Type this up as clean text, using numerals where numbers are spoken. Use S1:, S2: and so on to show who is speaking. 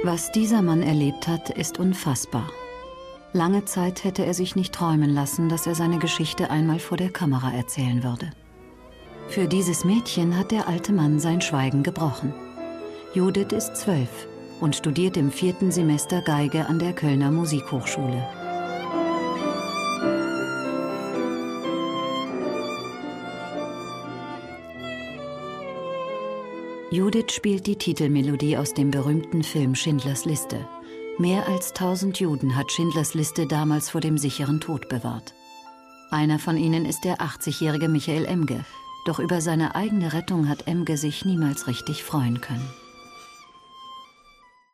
S1: Was dieser Mann erlebt hat, ist unfassbar. Lange Zeit hätte er sich nicht träumen lassen, dass er seine Geschichte einmal vor der Kamera erzählen würde. Für dieses Mädchen hat der alte Mann sein Schweigen gebrochen. Judith ist 12 und studiert im 4. Semester Geige an der Kölner Musikhochschule. Judith spielt die Titelmelodie aus dem berühmten Film Schindlers Liste. Mehr als 1000 Juden hat Schindlers Liste damals vor dem sicheren Tod bewahrt. Einer von ihnen ist der 80-jährige Michael Emge. Doch über seine eigene Rettung hat Emge sich niemals richtig freuen können.